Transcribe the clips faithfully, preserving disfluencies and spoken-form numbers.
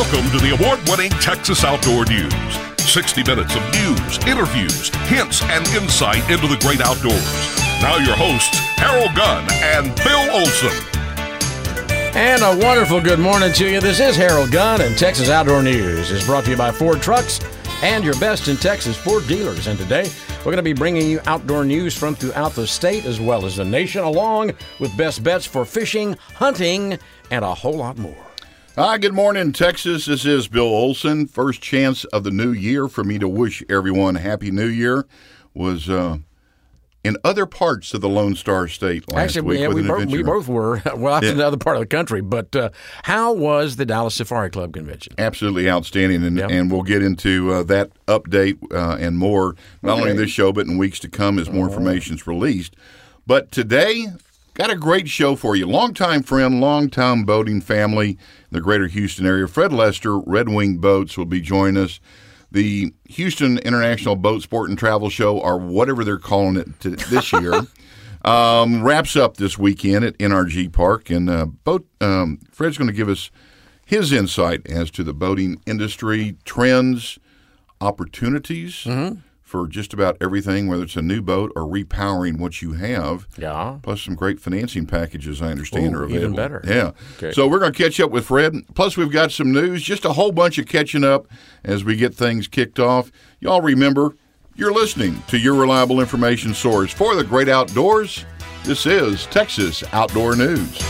Welcome to the award-winning Texas Outdoor News. sixty minutes of news, interviews, hints, and insight into the great outdoors. Now your hosts, Harold Gunn and Bill Olson. And a wonderful good morning to you. This is Harold Gunn, and Texas Outdoor News is brought to you by Ford Trucks and your best in Texas Ford dealers. And today, we're going to be bringing you outdoor news from throughout the state as well as the nation, along with best bets for fishing, hunting, and a whole lot more. Hi, good morning, Texas. This is Bill Olson. First chance of the new year for me to wish everyone a Happy New Year was uh, in other parts of the Lone Star State last Actually, week. yeah, with we, an both, adventure. we both were. Well, that's Yeah. another part of the country. But uh, how was the Dallas Safari Club convention? Absolutely outstanding, and, Yep. and we'll get into uh, that update uh, and more, not Okay. only in this show, but in weeks to come as more information is released. But today, got a great show for you. Longtime friend, longtime boating family in the greater Houston area, Fred Lester, Red Wing Boats, will be joining us. The Houston International Boat Sport and Travel Show, or whatever they're calling it to this year, um, wraps up this weekend at N R G Park. And uh, boat, um, Fred's going to give us his insight as to the boating industry, trends, opportunities Mm-hmm. for just about everything, whether it's a new boat or repowering what you have. Yeah. Plus some great financing packages, I understand, Ooh, are even available. better. Yeah. Okay. So we're going to catch up with Fred. Plus we've got some news, just a whole bunch of catching up as we get things kicked off. Y'all remember, you're listening to your reliable information source for the great outdoors. This is Texas Outdoor News.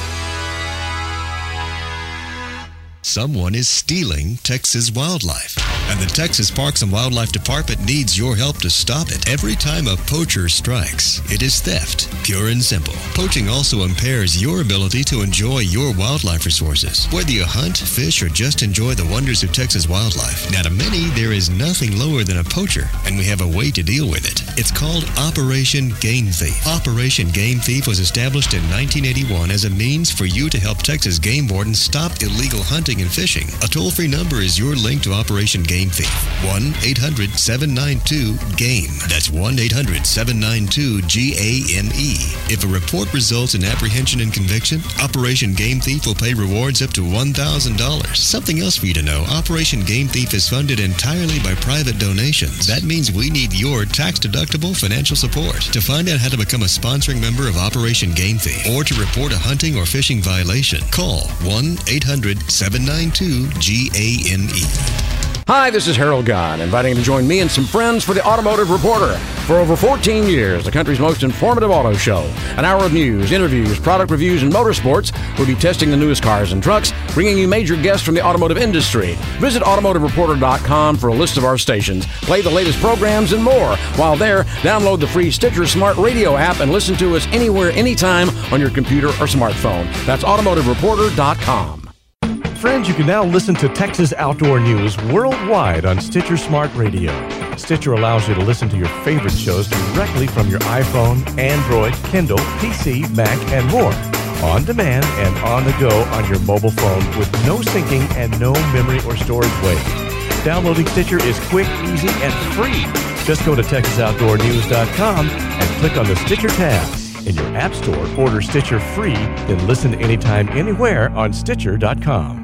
Someone is stealing Texas wildlife, and the Texas Parks and Wildlife Department needs your help to stop it. Every time a poacher strikes, it is theft, pure and simple. Poaching also impairs your ability to enjoy your wildlife resources. Whether you hunt, fish, or just enjoy the wonders of Texas wildlife, now to many, there is nothing lower than a poacher, and we have a way to deal with it. It's called Operation Game Thief. Operation Game Thief was established in nineteen eighty-one as a means for you to help Texas game wardens stop illegal hunting and fishing. A toll-free number is your link to Operation Game Thief. one eight hundred seven nine two GAME. That's one eight hundred seven nine two G A M E. If a report results in apprehension and conviction, Operation Game Thief will pay rewards up to one thousand dollars. Something else for you to know, Operation Game Thief is funded entirely by private donations. That means we need your tax-deductible financial support. To find out how to become a sponsoring member of Operation Game Thief or to report a hunting or fishing violation, call one eight hundred seven nine two G A M E. Hi, this is Harold Gunn, inviting you to join me and some friends for the Automotive Reporter. For over fourteen years, the country's most informative auto show. An hour of news, interviews, product reviews, and motorsports. We'll be testing the newest cars and trucks, bringing you major guests from the automotive industry. Visit automotive reporter dot com for a list of our stations, play the latest programs, and more. While there, download the free Stitcher Smart Radio app and listen to us anywhere, anytime on your computer or smartphone. That's automotive reporter dot com. Friends, you can now listen to Texas Outdoor News worldwide on Stitcher Smart Radio. Stitcher allows you to listen to your favorite shows directly from your iPhone, Android, Kindle, P C, Mac, and more. On demand and on the go on your mobile phone with no syncing and no memory or storage waste. Downloading Stitcher is quick, easy, and free. Just go to texas outdoor news dot com and click on the Stitcher tab. In your app store, order Stitcher free, then listen anytime, anywhere on Stitcher dot com.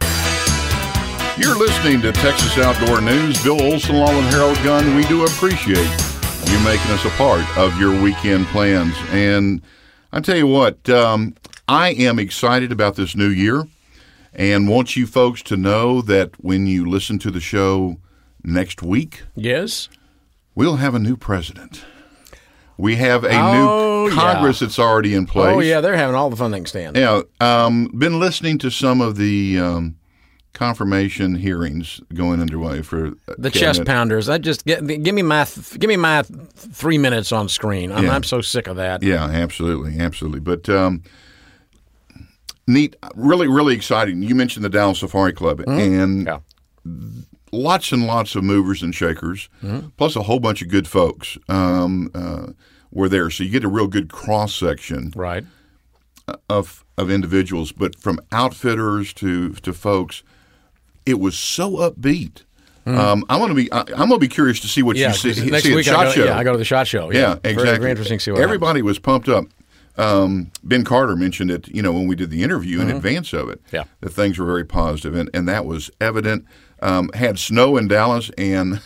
You're listening to Texas Outdoor News. Bill Olson, along with Harold Gunn. We do appreciate you making us a part of your weekend plans. And I tell you what, um, I am excited about this new year and want you folks to know that when you listen to the show next week, Yes? we'll have a new president. We have a Oh, new Congress yeah. that's already in place. Oh, yeah, they're having all the fun they can stand. Yeah, um, been listening to some of the um, confirmation hearings going underway for uh, The cabinet. chest pounders. I just get, give me my give me my three minutes on screen. I'm, Yeah. I'm so sick of that. Yeah, absolutely, absolutely. But um, neat, really, really exciting. You mentioned the Dallas Safari Club, and Yeah. lots and lots of movers and shakers, plus a whole bunch of good folks um, uh, were there. So you get a real good cross section Right. of of individuals, but from outfitters to to folks, it was so upbeat. Um, I'm gonna be I, I'm gonna be curious to see what Yeah, you see, 'cause next see at week SHOT I go, Show. yeah, I go to the SHOT Show. Yeah, Very- exactly. Very interesting to see what Everybody was pumped up. Um, Ben Carter mentioned it, you know, when we did the interview mm-hmm. in advance of it, yeah. that things were very positive, and, and that was evident. Um, had snow in Dallas, and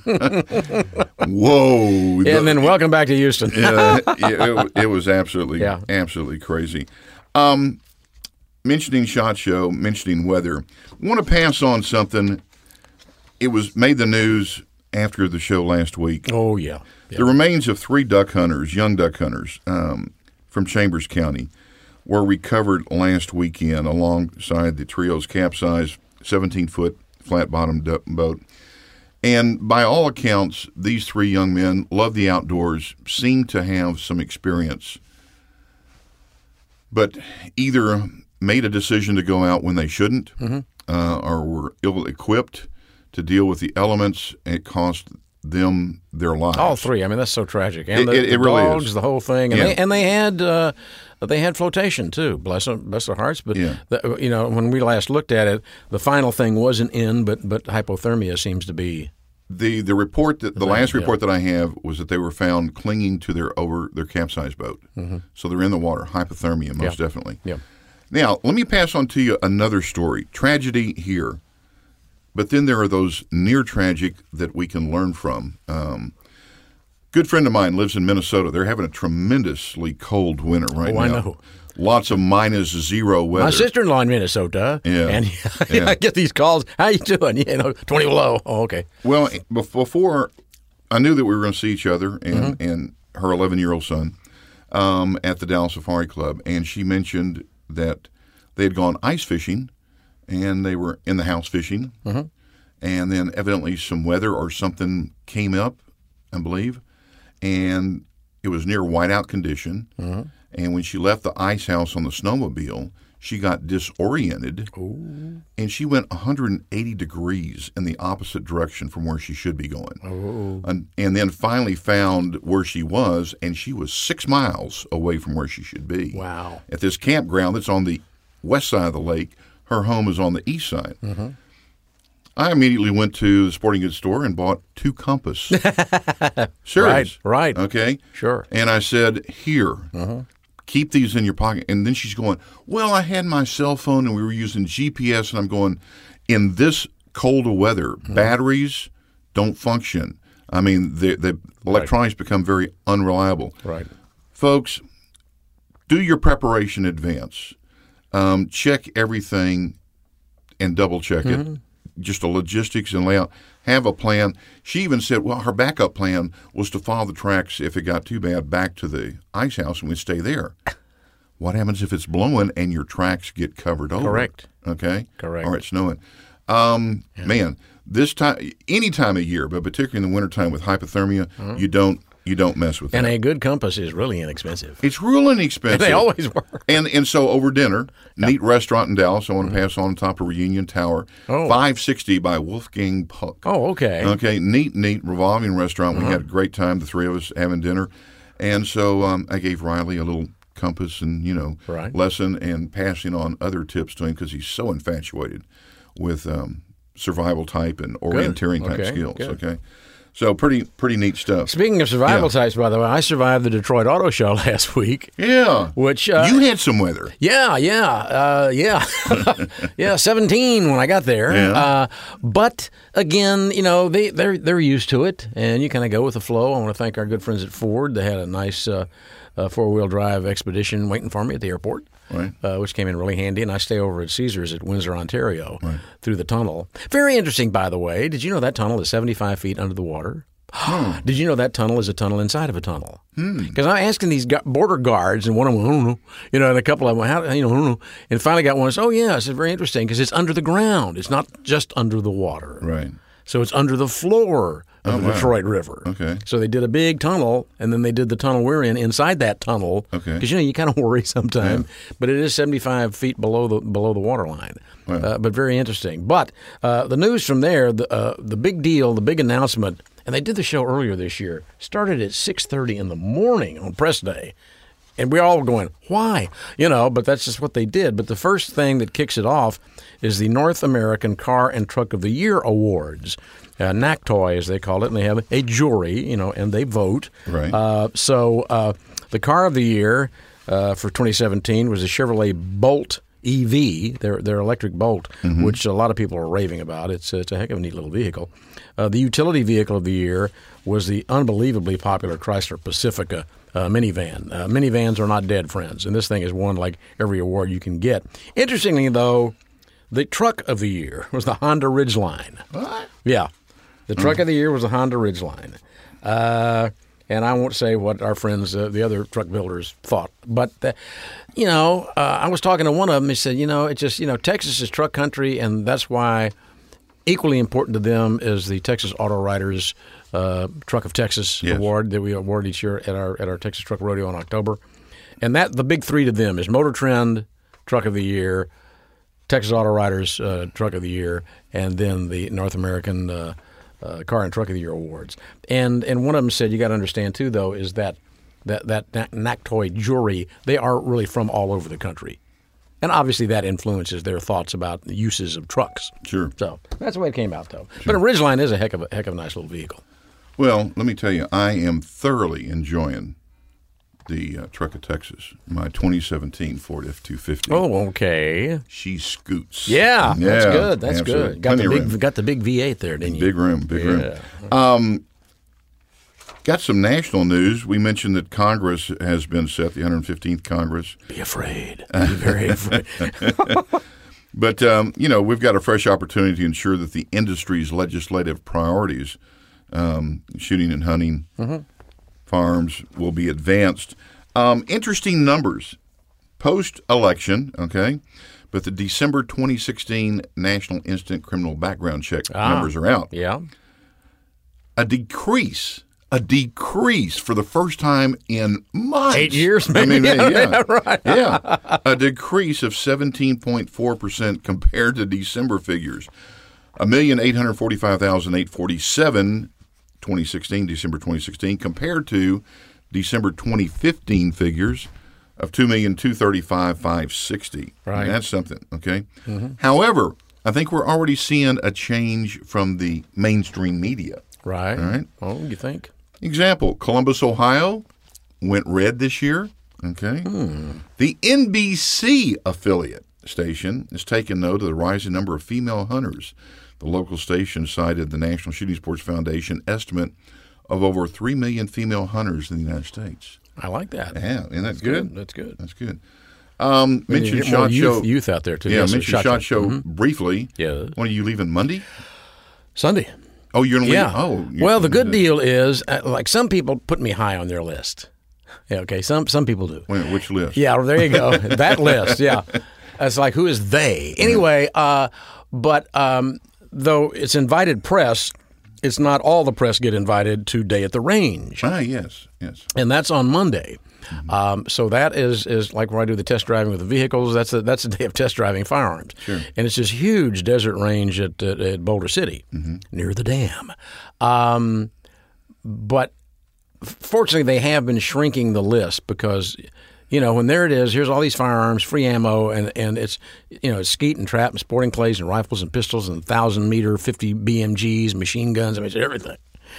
whoa! And the, then welcome back to Houston. uh, it, it was absolutely, yeah. absolutely crazy. Um, mentioning SHOT Show, mentioning weather, I want to pass on something. It was made the news after the show last week. Oh yeah, yeah. The remains of three duck hunters, young duck hunters, um, from Chambers County, were recovered last weekend alongside the trio's capsized seventeen-foot flat-bottomed boat. And by all accounts, these three young men love the outdoors, seem to have some experience, but either made a decision to go out when they shouldn't, mm-hmm. uh, or were ill-equipped to deal with the elements. It cost them their lives. All three. I mean, that's so tragic. And it, the, it, it the really dogs, is. the whole thing, and yeah. they and they had uh, they had flotation too. Bless them, bless their hearts. But yeah. the, you know, when we last looked at it, the final thing wasn't in, but but hypothermia seems to be the the report that the, the last thing, report yeah. that I have was that they were found clinging to their over their capsized boat. Mm-hmm. So they're in the water. Hypothermia, most yeah. definitely. Yeah. Now let me pass on to you another story. Tragedy here. But then there are those near tragic that we can learn from. Um, good friend of mine lives in Minnesota. They're having a tremendously cold winter right oh, now. I know. Lots of minus zero weather. My sister-in-law in Minnesota, yeah. and yeah. I get these calls. How you doing? You know, twenty below. Oh, okay. Well, before I knew that we were going to see each other and, mm-hmm. and her eleven-year-old son um, at the Dallas Safari Club, and she mentioned that they had gone ice fishing. And they were in the house fishing, mm-hmm. and then evidently some weather or something came up, I believe, and it was near whiteout condition. Mm-hmm. And when she left the ice house on the snowmobile, she got disoriented, Ooh. and she went one hundred eighty degrees in the opposite direction from where she should be going. Oh. And, and then finally found where she was, and she was six miles away from where she should be. Wow. At this campground that's on the west side of the lake. Her home is on the east side. Mm-hmm. I immediately went to the sporting goods store and bought two Compass. Serious. Right, right. Okay. Sure. And I said, here, uh-huh. keep these in your pocket. And then she's going, well, I had my cell phone and we were using G P S. And I'm going, in this colder weather, mm-hmm. batteries don't function. I mean, the, the electronics right. become very unreliable. Right. Folks, do your preparation in advance. Um, check everything and double check mm-hmm. it. Just the logistics and layout. Have a plan. She even said, well, her backup plan was to follow the tracks, if it got too bad, back to the ice house and we'd stay there. What happens if it's blowing and your tracks get covered over? Correct. Okay? Correct. Or it's snowing. Um, yeah. Man, this time, any time of year, but particularly in the wintertime with hypothermia, mm-hmm. you don't You don't mess with and that. And a good compass is really inexpensive. It's real inexpensive. And they always were. And and so over dinner, yeah. neat restaurant in Dallas. I want to mm-hmm. pass on top of Reunion Tower. Oh. five sixty by Wolfgang Puck. Oh, okay. Okay, neat, neat revolving restaurant. Mm-hmm. We had a great time, the three of us having dinner. And so um, I gave Riley a little compass and, you know, right. lesson and passing on other tips to him because he's so infatuated with um, survival type and orienteering type okay. skills. Good. Okay. So pretty pretty neat stuff. Speaking of survival yeah. types, by the way, I survived the Detroit Auto Show last week. Yeah. Which uh, you had some weather. Yeah, yeah, uh, yeah. yeah, seventeen when I got there. Yeah. Uh, but again, you know, they, they're, they're used to it, and you kind of go with the flow. I want to thank our good friends at Ford. They had a nice uh, uh, four-wheel drive Expedition waiting for me at the airport. Right. Uh, which came in really handy, and I stay over at Caesars at Windsor, Ontario, right. through the tunnel. Very interesting, by the way. Did you know that tunnel is seventy-five feet under the water? Hmm. Did you know that tunnel is a tunnel inside of a tunnel? Because hmm. I'm asking these border guards, and one of them, I don't know, you know, and a couple of them, how, you know, I don't know, and finally got one. Oh, yeah, it's very interesting because it's under the ground. It's not just under the water. Right. So it's under the floor of oh, the wow. Detroit River. Okay. So they did a big tunnel, and then they did the tunnel we're in inside that tunnel. Okay. Because, you know, you kind of worry sometimes. Yeah. But it is seventy-five feet below the below the water line. Wow. Uh, but very interesting. But uh, the news from there, the uh, the big deal, the big announcement, and they did the show earlier this year, started at six thirty in the morning on press day. And we're all going, why? You know, but that's just what they did. But the first thing that kicks it off is the North American Car and Truck of the Year Awards. Uh, NACTOY, as they call it, and they have a jury, you know, and they vote. Right. Uh, so uh, the car of the year uh, for twenty seventeen was the Chevrolet Bolt E V, their their electric Bolt, mm-hmm. which a lot of people are raving about. It's it's a heck of a neat little vehicle. Uh, the utility vehicle of the year was the unbelievably popular Chrysler Pacifica uh, minivan. Uh, minivans are not dead, friends, and this thing has won like every award you can get. Interestingly, though, the truck of the year was the Honda Ridgeline. What? Yeah, the truck mm-hmm. of the year was the Honda Ridgeline. Uh, And I won't say what our friends, uh, the other truck builders, thought. But, uh, you know, uh, I was talking to one of them. He said, you know, it's just, you know, Texas is truck country, and that's why equally important to them is the Texas Auto Writers uh, Truck of Texas yes. Award that we award each year at our at our Texas Truck Rodeo in October. And that the big three to them is Motor Trend Truck of the Year, Texas Auto Writers uh, Truck of the Year, and then the North American uh Uh, Car and Truck of the Year awards. And and one of them said, you got to understand, too, though, is that that, that NACTOY jury, they are really from all over the country. And obviously that influences their thoughts about the uses of trucks. Sure. So that's the way it came out, though. Sure. But a Ridgeline is a heck of a, heck of a nice little vehicle. Well, let me tell you, I am thoroughly enjoying the uh, Truck of Texas, my twenty seventeen Ford F two fifty. Oh, okay. She scoots. Yeah, yeah that's good. That's absolutely. good. Got Plenty the big, got the big V eight there, didn't you? Big room, big yeah. room. Um, got some national news. We mentioned that Congress has been set, the one hundred fifteenth Congress. Be afraid. Be very afraid. But, um, you know, we've got a fresh opportunity to ensure that the industry's legislative priorities, um, shooting and hunting, mm-hmm. farms, will be advanced. Um, interesting numbers post-election, okay, but the December twenty sixteen National Instant Criminal Background Check ah, numbers are out. Yeah. A decrease, a decrease for the first time in months. Eight years, maybe. I mean, yeah, yeah, right. yeah. A decrease of seventeen point four percent compared to December figures. one million eight hundred forty-five thousand eight hundred forty-seven, twenty sixteen, December twenty sixteen, compared to December twenty fifteen figures of two million two hundred thirty-five thousand five hundred sixty. Right. And that's something, okay? Mm-hmm. However, I think we're already seeing a change from the mainstream media. Right. All right. Oh, you think? Example, Columbus, Ohio went red this year, okay? Hmm. The N B C affiliate station has taken note of the rising number of female hunters. The local station cited the National Shooting Sports Foundation estimate of over three million female hunters in the United States. I like that. Yeah, and that's, that's good. good. That's good. That's good. Um, mentioned SHOT youth, Show. Youth out there, too. Yeah, yes, mentioned SHOT, SHOT Show, mm-hmm. briefly. Yeah. When are you leaving, Monday? Sunday. Oh, you're going to leave? Yeah. Oh, well, the good deal is, uh, like, some people put me high on their list. Yeah, okay, some some people do. Wait, which list? Yeah, there you go. That list, yeah. It's like, who is they? Anyway, uh, but um, though it's invited press, it's not all the press get invited to Day at the Range. Ah, yes, yes. And that's on Monday. Mm-hmm. Um, so that is, is like where I do the test driving with the vehicles. That's a, that's a day of test driving firearms. Sure. And it's this huge desert range at, at, at Boulder City, mm-hmm. near the dam. Um, but fortunately, they have been shrinking the list because, you know, when there it is, here's all these firearms, free ammo, and, and it's, you know, it's skeet and trap and sporting clays and rifles and pistols and one thousand meter, fifty B M Gs, machine guns. I mean, it's everything.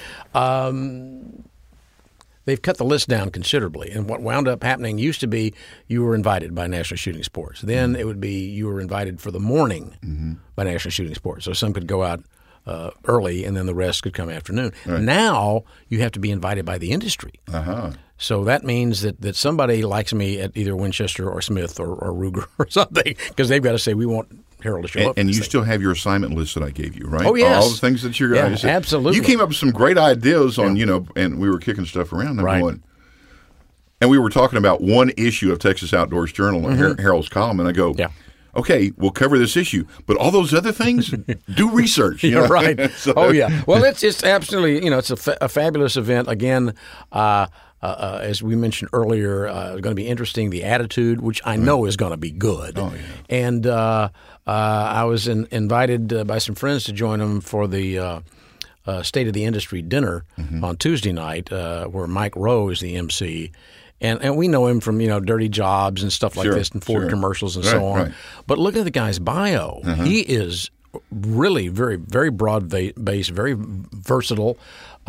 Um, they've cut the list down considerably. And what wound up happening used to be you were invited by National Shooting Sports. Then it would be you were invited for the morning mm-hmm. by National Shooting Sports. So some could go out uh, early, and then the rest could come afternoon. Right. Now you have to be invited by the industry. Uh-huh. So that means that, that somebody likes me at either Winchester or Smith or, or Ruger or something, because they've got to say, we want Harold to show and, up. And you thing. still have your assignment list that I gave you, right? Oh, yes. All the things that you're yeah, – absolutely. You came up with some great ideas on, yeah. you know, and we were kicking stuff around. I'm right. going, and we were talking about one issue of Texas Outdoors Journal, mm-hmm. Har- Harold's column, and I go, yeah. okay, we'll cover this issue, but all those other things, do research. You yeah, know? right. so, oh, yeah. Well, it's it's absolutely, you know, it's a, fa- a fabulous event. Again, uh, uh, uh, as we mentioned earlier, uh, it's going to be interesting. The attitude, which I know is going to be good. Oh, yeah. And uh, uh, I was in, invited uh, by some friends to join them for the uh, uh, State of the Industry dinner mm-hmm. on Tuesday night, uh, where Mike Rowe is the M C. And and we know him from, you know, Dirty Jobs and stuff like sure, this and Ford sure. commercials and right, so on. Right. But look at the guy's bio. Uh-huh. He is really very, very broad-based, very versatile.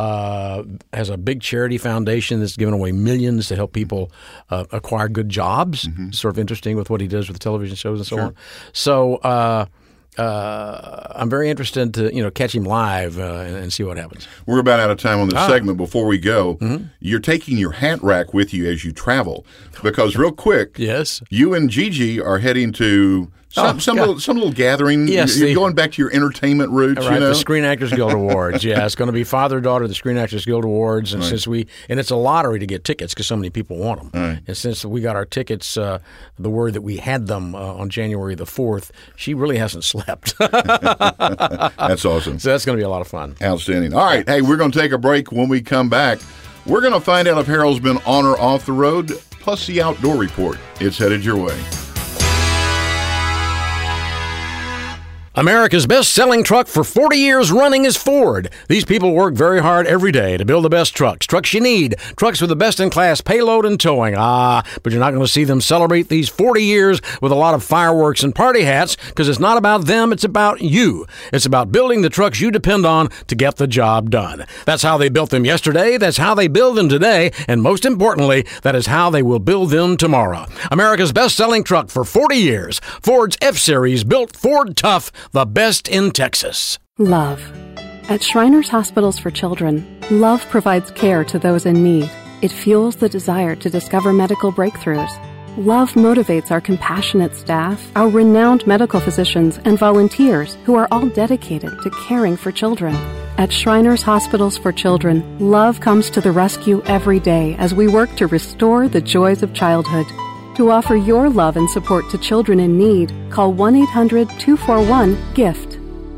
uh, has a big charity foundation that's giving away millions to help people uh, acquire good jobs. Mm-hmm. Sort of interesting with what he does with the television shows and so sure. on. So uh, uh, I'm very interested to you know catch him live uh, and, and see what happens. We're about out of time on this ah. segment. Before we go, mm-hmm. you're taking your hat rack with you as you travel because real quick, yes, you and Gigi are heading to some oh, some, little, some little gathering. Yes, you're the, going back to your entertainment roots. Right, you know? the Screen Actors Guild Awards. Yeah, it's going to be father-daughter, the Screen Actors Guild Awards, and right. since we and it's a lottery to get tickets because so many people want them. Right. And since we got our tickets, uh, the word that we had them uh, on January the fourth, she really hasn't slept. That's awesome. So that's going to be a lot of fun. Outstanding. All right, hey, we're going to take a break. When we come back, we're going to find out if Harold's been on or off the road, plus the outdoor report. It's headed your way. America's best-selling truck for forty years running is Ford. These people work very hard every day to build the best trucks, trucks you need, trucks with the best-in-class payload and towing. Ah, but you're not going to see them celebrate these forty years with a lot of fireworks and party hats because it's not about them, it's about you. It's about building the trucks you depend on to get the job done. That's how they built them yesterday, that's how they build them today, and most importantly, that is how they will build them tomorrow. America's best-selling truck for forty years, Ford's F-Series, built Ford Tough, the best in Texas. Love. At Shriners Hospitals for Children, love provides care to those in need. It fuels the desire to discover medical breakthroughs. Love motivates our compassionate staff, our renowned medical physicians, and volunteers who are all dedicated to caring for children. At Shriners Hospitals for Children, love comes to the rescue every day as we work to restore the joys of childhood. To offer your love and support to children in need, call one eight hundred two four one GIFT.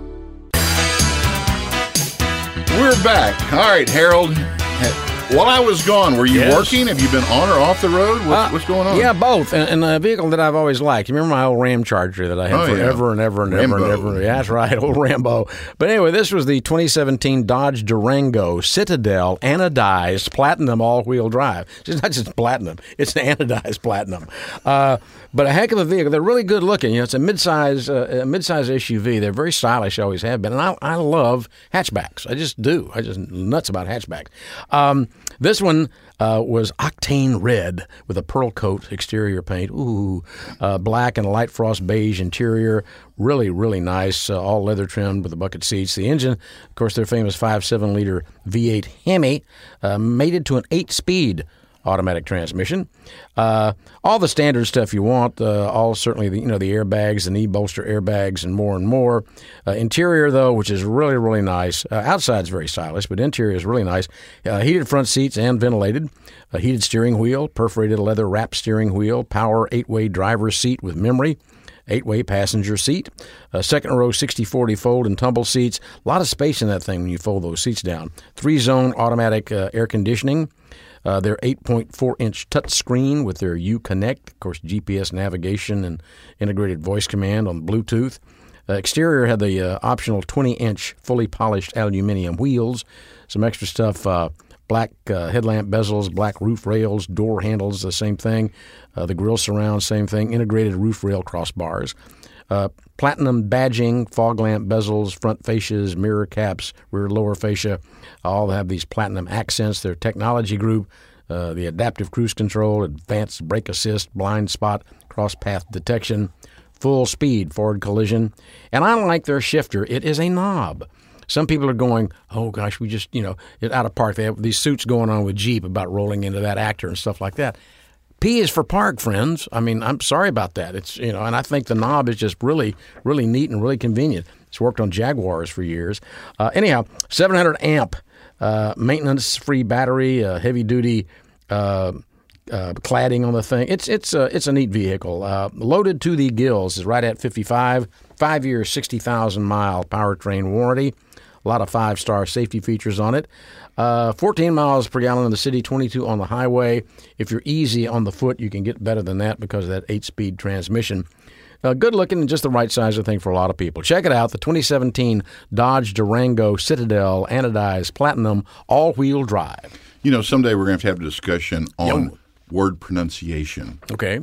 We're back. All right, Harold. While I was gone, were you yes. working? Have you been on or off the road? What's, uh, what's going on? Yeah, both. And, and a vehicle that I've always liked. You remember my old Ram Charger that I had oh, forever yeah. and ever and Rambo. ever and ever. Yeah, that's right, old Rambo. But anyway, this was the twenty seventeen Dodge Durango Citadel anodized platinum all-wheel drive. It's not just platinum; it's an anodized platinum. Uh, but a heck of a vehicle. They're really good looking. You know, it's a midsize, uh, a midsize S U V. They're very stylish. Always have been. And I, I love hatchbacks. I just do. I just nuts about hatchbacks. Um, this one. Uh, was octane red with a pearl coat exterior paint. Ooh, uh, black and a light frost beige interior. Really, really nice. Uh, all leather trimmed with the bucket seats. The engine, of course, their famous five point seven liter V eight Hemi, uh, mated to an eight-speed automatic transmission. Uh, all the standard stuff you want, uh, all certainly the, you know, the airbags, the knee bolster airbags, and more and more. Uh, interior, though, which is really, really nice. Uh, outside's very stylish, but interior is really nice. Uh, heated front seats and ventilated. A heated steering wheel, perforated leather wrap steering wheel, power eight-way driver's seat with memory. Eight-way passenger seat, a second row sixty forty fold and tumble seats. A lot of space in that thing when you fold those seats down. Three-zone automatic uh, air conditioning. Uh, their eight point four inch touch screen with their Uconnect, of course, G P S navigation and integrated voice command on Bluetooth. Uh, exterior had the uh, optional twenty inch fully polished aluminum wheels. Some extra stuff, uh, black uh, headlamp bezels, black roof rails, door handles, the same thing. Uh, the grille surround, same thing. Integrated roof rail crossbars. Uh, platinum badging, fog lamp bezels, front fascias, mirror caps, rear lower fascia, all have these platinum accents. Their technology group, uh, the adaptive cruise control, advanced brake assist, blind spot, cross path detection, full speed forward collision. And I like their shifter. It is a knob. Some people are going, oh gosh, we just, you know, it's out of park. They have these suits going on with Jeep about rolling into that actor and stuff like that. P is for park, friends. I mean, I'm sorry about that. It's, you know, and I think the knob is just really, really neat and really convenient. It's worked on Jaguars for years. Uh, anyhow, seven hundred amp uh, maintenance-free battery, uh, heavy-duty uh, uh, cladding on the thing. It's it's uh, it's a neat vehicle. Uh, loaded to the gills is right at fifty-five. Five-year, sixty thousand mile powertrain warranty. A lot of five-star safety features on it. Uh, fourteen miles per gallon in the city, twenty-two on the highway. If you're easy on the foot, you can get better than that because of that eight-speed transmission. Uh, good looking and just the right size, I think, for a lot of people. Check it out, the twenty seventeen Dodge Durango Citadel anodized platinum all-wheel drive. You know, someday we're going to have to have a discussion on Yo. word pronunciation. Okay.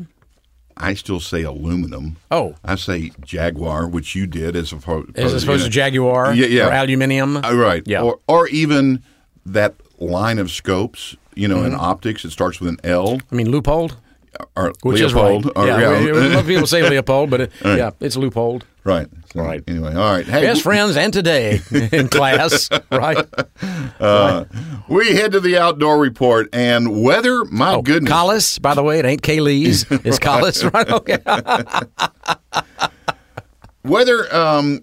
I still say aluminum. Oh. I say Jaguar, which you did as opposed, as opposed to Jaguar yeah, yeah. or aluminium. Uh, right. Yeah. Or, or even that line of scopes, you know, mm-hmm. in optics, it starts with an L. I mean, Leupold? Or Which Leopold. is right. Or, yeah, yeah. We, we, a lot of people say Leopold, but it, right. yeah, it's Leupold. Right. So, right. Anyway, all right. Hey, Best friends and today in class, right? Uh, right? We head to the outdoor report and weather. My oh, goodness, Collis. By the way, it ain't Kaylee's. It's right. Collis, right? Okay. Weather. Um,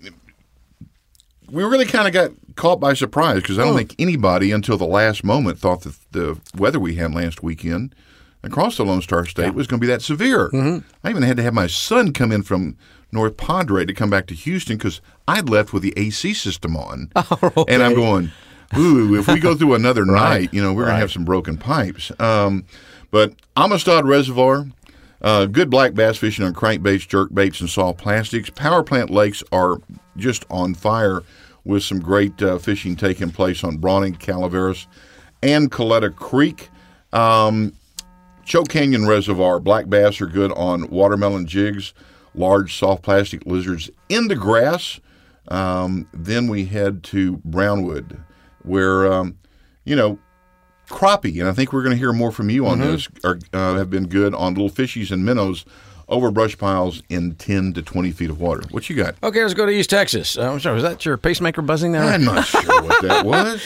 we really kind of got caught by surprise because I don't oh. think anybody until the last moment thought that the weather we had last weekend across the Lone Star State yeah. was going to be that severe. Mm-hmm. I even had to have my son come in from North Padre to come back to Houston because I'd left with the A C system on. Oh, okay. And I'm going, ooh, if we go through another right. night, you know, we're right. going to have some broken pipes. Um, but Amistad Reservoir, uh, good black bass fishing on crankbaits, jerkbaits, and soft plastics. Power plant lakes are just on fire with some great uh, fishing taking place on Brawning, Calaveras, and Coletta Creek. Um, Choke Canyon Reservoir, black bass are good on watermelon jigs, large soft plastic lizards in the grass. Um, then we head to Brownwood, where, um, you know, crappie, and I think we're going to hear more from you on mm-hmm. this, are, uh, have been good on little fishies and minnows over brush piles in ten to twenty feet of water. What you got? Okay, let's go to East Texas. Uh, I'm sorry, was that your pacemaker buzzing there? I'm not sure what that was.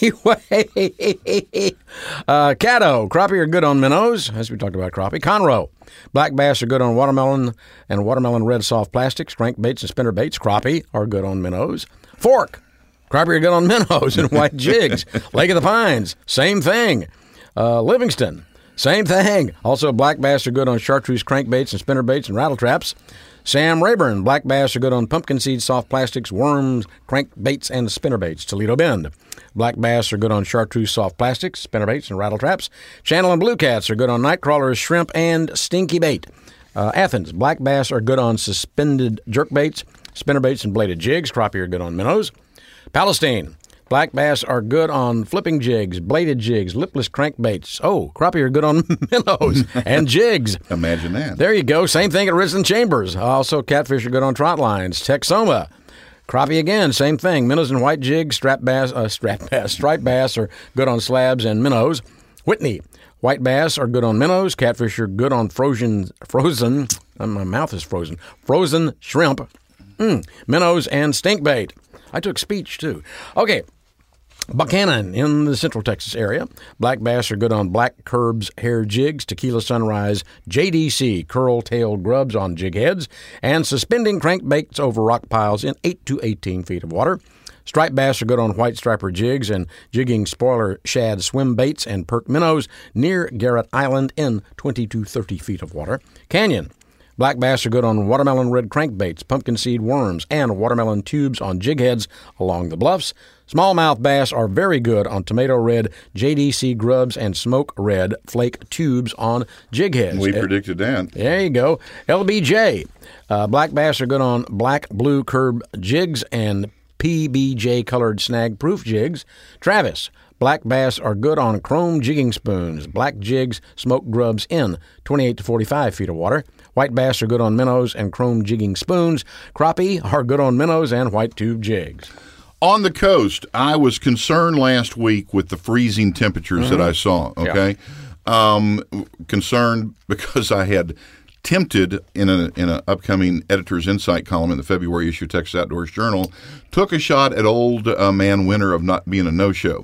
Anyway, uh, Caddo, crappie are good on minnows, as we talked about crappie. Conroe, black bass are good on watermelon and watermelon red soft plastics. Crankbaits and spinner baits, crappie are good on minnows. Fork, crappie are good on minnows and white jigs. Lake of the Pines, same thing. Uh, Livingston, same thing. Also, black bass are good on chartreuse crankbaits and spinner baits and rattle traps. Sam Rayburn, black bass are good on pumpkin seed, soft plastics, worms, crankbaits, and spinner baits. Toledo Bend, black bass are good on chartreuse, soft plastics, spinner baits, and rattle traps. Channel and blue cats are good on night crawlers, shrimp, and stinky bait. Uh, Athens, black bass are good on suspended jerk baits, spinner baits, and bladed jigs. Crappie are good on minnows. Palestine, black bass are good on flipping jigs, bladed jigs, lipless crankbaits. Oh, crappie are good on minnows and jigs. Imagine that. There you go. Same thing at Risen Chambers. Also, catfish are good on trot lines. Texoma, crappie again, same thing. Minnows and white jigs, strap bass, uh, strap bass, striped bass are good on slabs and minnows. Whitney, white bass are good on minnows. Catfish are good on frozen, frozen. Uh, my mouth is frozen. Frozen shrimp, mm, minnows, and stinkbait. I took speech too. Okay. Buchanan in the Central Texas area. Black bass are good on black curbs, hair jigs, tequila sunrise, J D C, curl-tailed grubs on jig heads, and suspending crankbaits over rock piles in eight to eighteen feet of water. Striped bass are good on white striper jigs and jigging spoiler shad swim baits and perk minnows near Garrett Island in twenty to thirty feet of water. Canyon. Black bass are good on watermelon red crankbaits, pumpkin seed worms, and watermelon tubes on jig heads along the bluffs. Smallmouth bass are very good on tomato red, J D C grubs, and smoke red flake tubes on jig heads. We predicted that. There you go. L B J. Uh, black bass are good on black blue curb jigs and P B J colored snag proof jigs. Travis. Black bass are good on chrome jigging spoons, black jigs, smoke grubs in twenty-eight to forty-five feet of water. White bass are good on minnows and chrome jigging spoons. Crappie are good on minnows and white tube jigs. On the coast, I was concerned last week with the freezing temperatures mm-hmm. that I saw, okay? Yeah. Um, concerned because I had tempted in an in a upcoming Editor's Insight column in the February issue of Texas Outdoors Journal, took a shot at old uh, man Winter of not being a no-show.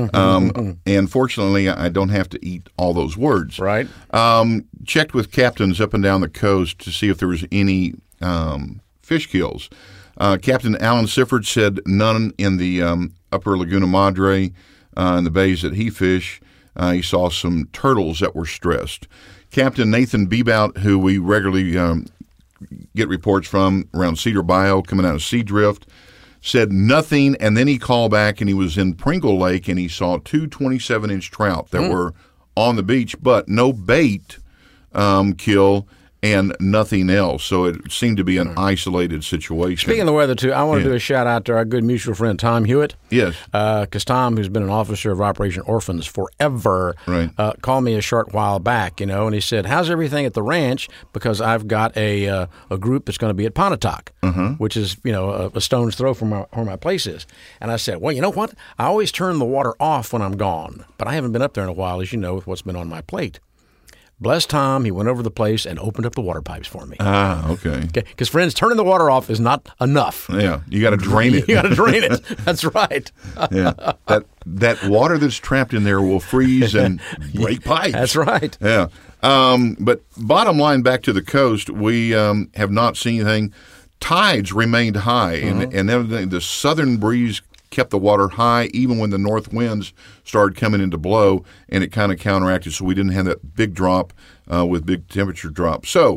um, and fortunately, I don't have to eat all those words. Right. Um, checked with captains up and down the coast to see if there was any um, fish kills. Uh, Captain Alan Sifford said none in the um, upper Laguna Madre, uh, in the bays that he fished. Uh, he saw some turtles that were stressed. Captain Nathan Bebout, who we regularly um, get reports from around Cedar Bayou coming out of Seadrift, said nothing, and then he called back and he was in Pringle Lake and he saw two twenty-seven inch trout that mm. were on the beach, but no bait um, kill. and nothing else. So it seemed to be an isolated situation. Speaking of the weather, too, I want to Yeah. do a shout-out to our good mutual friend, Tom Hewitt. Yes. Because Tom, who's been an officer of Operation Orphans forever, Right. uh, called me a short while back, you know, and he said, how's everything at the ranch? Because I've got a uh, a group that's going to be at Pontotoc, Uh-huh. which is, you know, a, a stone's throw from my, where my place is. And I said, well, you know what? I always turn the water off when I'm gone, but I haven't been up there in a while, as you know, with what's been on my plate. Bless Tom, he went over the place and opened up the water pipes for me. Ah, okay. Because, friends, turning the water off is not enough. Yeah, you got to drain it. You got to drain it. That's right. Yeah, that that water that's trapped in there will freeze and break pipes. That's right. Yeah. Um, but bottom line, back to the coast, we um, have not seen anything. Tides remained high, Uh-huh. and and then the southern breeze kept the water high even when the north winds started coming in to blow, and it kind of counteracted, so we didn't have that big drop uh, with big temperature drop. So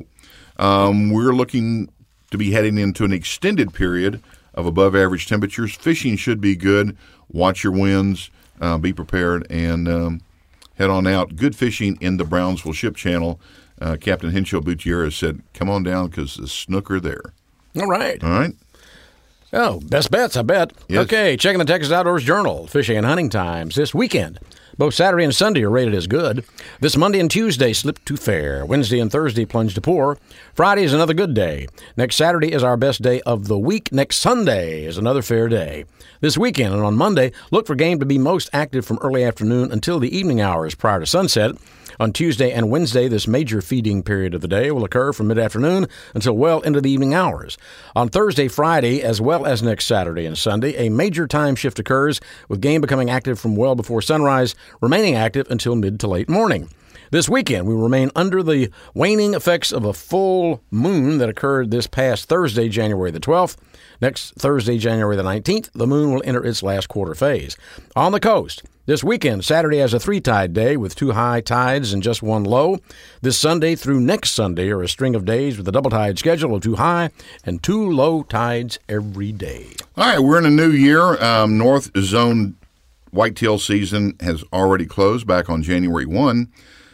um, we're looking to be heading into an extended period of above average temperatures. Fishing should be good. Watch your winds, uh, be prepared, and um, head on out. Good fishing in the Brownsville Ship Channel. Uh, Captain Henshaw Gutierrez said, come on down because the snook are there. All right. All right? Oh, best bets, I bet. Yes. Okay, checking the Texas Outdoors Journal, fishing and hunting times this weekend. Both Saturday and Sunday are rated as good. This Monday and Tuesday slipped to fair. Wednesday and Thursday plunged to poor. Friday is another good day. Next Saturday is our best day of the week. Next Sunday is another fair day. This weekend and on Monday, look for game to be most active from early afternoon until the evening hours prior to sunset. On Tuesday and Wednesday, this major feeding period of the day will occur from mid-afternoon until well into the evening hours. On Thursday, Friday, as well as next Saturday and Sunday, a major time shift occurs, with game becoming active from well before sunrise, remaining active until mid to late morning. This weekend, we remain under the waning effects of a full moon that occurred this past Thursday, January the twelfth. Next Thursday, January the nineteenth, the moon will enter its last quarter phase. On the coast, this weekend, Saturday has a three-tide day with two high tides and just one low. This Sunday through next Sunday are a string of days with a double tide schedule of two high and two low tides every day. All right, we're in a new year. Um, North Zone whitetail season has already closed back on January first.